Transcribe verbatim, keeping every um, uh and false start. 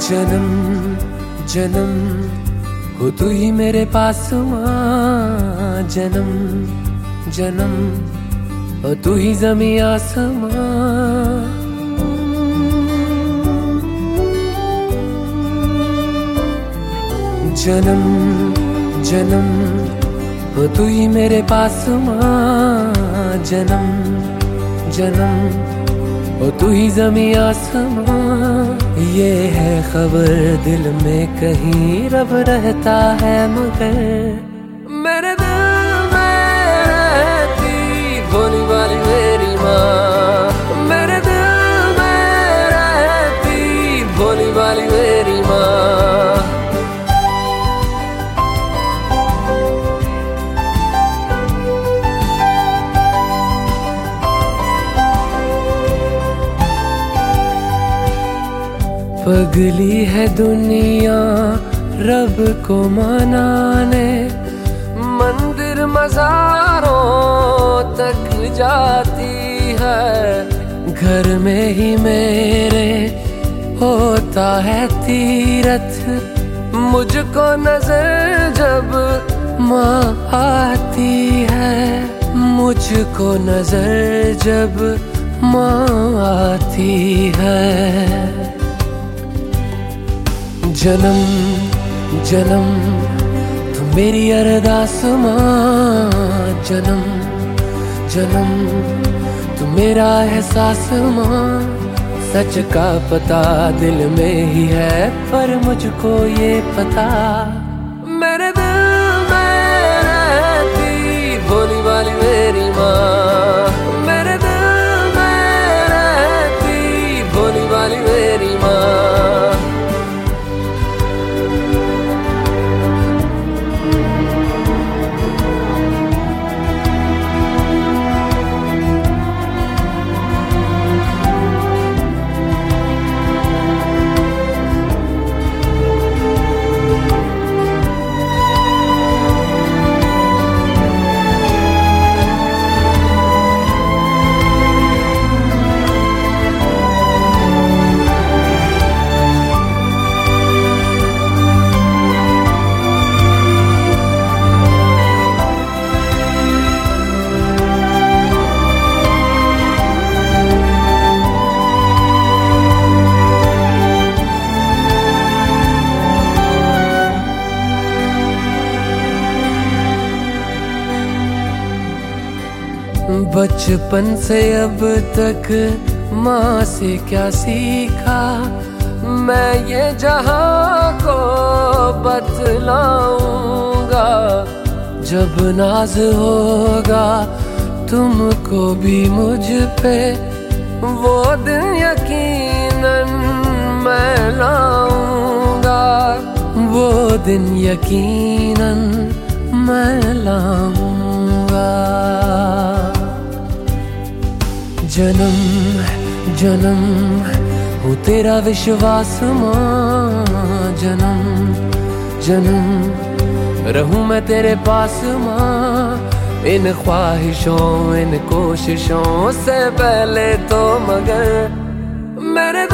जन्म जन्म हो तू ही मेरे पास माँ, जन्म जन्म हो तू ही ज़मीं आसमां। जन्म जन्म हो तू ही मेरे पास माँ, जन्म जन्म ओ तू ही ज़मीं आसमां। ये है खबर दिल में कहीं रब रहता है मगर मेरे दिल में रहती भोली वाली मेरी माँ, मेरे दिल में रहती भोली वाली मेरी माँ। पगली है दुनिया रब को मनाने, मंदिर मज़ारों तक जाती है। घर में ही मेरे होता है तीरथ, मुझको नजर जब माँ आती है, मुझको नजर जब माँ आती है। जन्म जन्म तू मेरी अरदास माँ, जन्म जन्म तू मेरा एहसास माँ। सच का पता दिल में ही है पर मुझको ये पता मेरे दिल में रहती भोली वाली मेरी माँ, मेरे दिल में रहती भोली वाली मेरी माँ। बचपन से अब तक माँ से क्या सीखा, मैं ये जहाँ को बतलाऊंगा। जब नाज होगा तुमको भी मुझ पे, वो दिन यकीनन मैं लाऊंगा, वो दिन यकीनन मैं लाऊंगा। जन्म जन्म हो तेरा विश्वास माँ, जन्म जन्म रहूं मैं तेरे पास माँ। इन ख्वाहिशों इन कोशिशों से पहले तो मगर मेरे